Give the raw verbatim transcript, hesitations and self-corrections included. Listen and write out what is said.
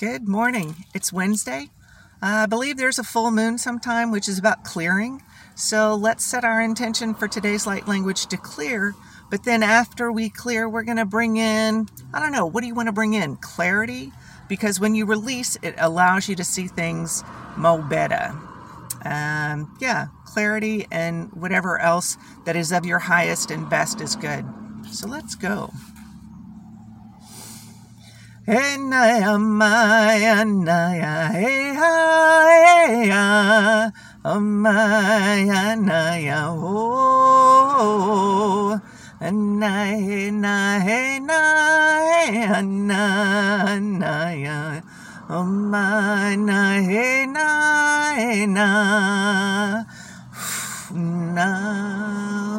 Good morning. It's Wednesday. Uh, I believe there's a full moon sometime, which is about clearing. So let's set our intention for today's light language to clear. But then after we clear, we're going to bring in, I don't know, what do you want to bring in? Clarity? Because when you release, it allows you to see things mo better. Um, yeah, clarity and whatever else that is of your highest and best is good. So let's go. Hey naya maya naya hey ha hey maya naya oh naya naya naya naya oh my naya naya na